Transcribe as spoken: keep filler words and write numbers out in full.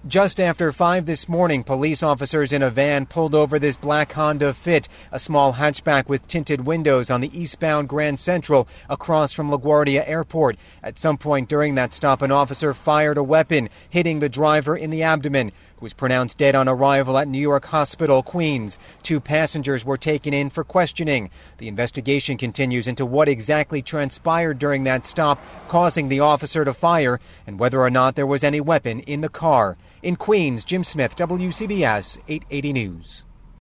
Just after five this morning, police officers in a van pulled over this black Honda Fit, a small hatchback with tinted windows on the eastbound Grand Central across from LaGuardia Airport. At some point during that stop, an officer fired a weapon, hitting the driver in the abdomen, who was pronounced dead on arrival at New York Hospital, Queens. Two passengers were taken in for questioning. The investigation continues into what exactly transpired during that stop, causing the officer to fire, and whether or not there was any weapon in the car. In Queens, Jim Smith, W C B S eight eighty News.